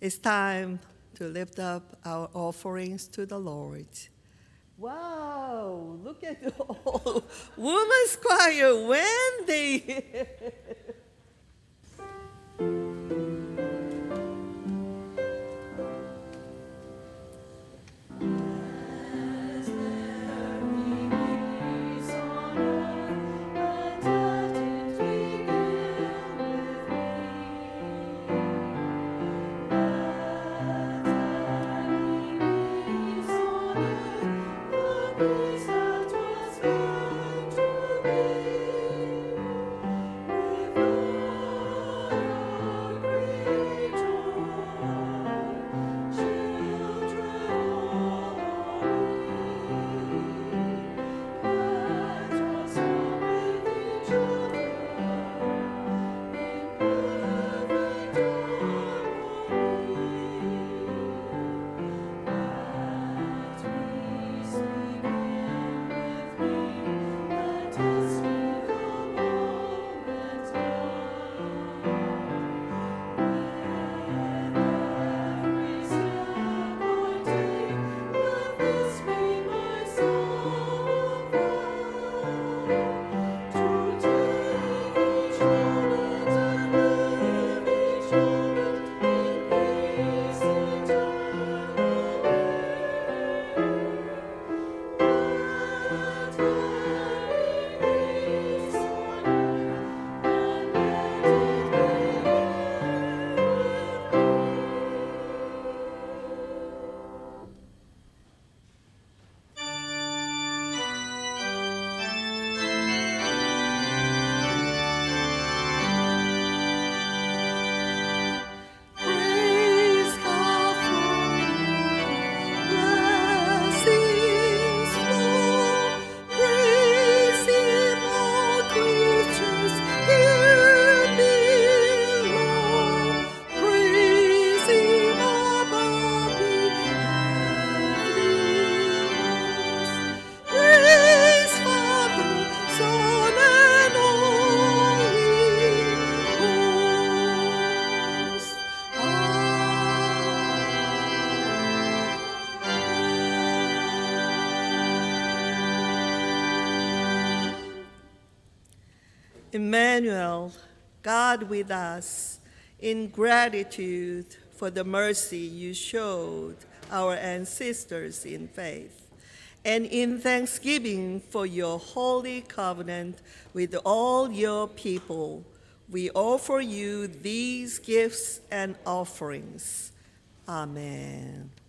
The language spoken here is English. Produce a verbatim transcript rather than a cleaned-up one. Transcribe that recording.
It's time to lift up our offerings to the Lord. Wow, look at the whole women's choir, Wendy. Emmanuel, God with us, in gratitude for the mercy you showed our ancestors in faith, and in thanksgiving for your holy covenant with all your people, we offer you these gifts and offerings. Amen.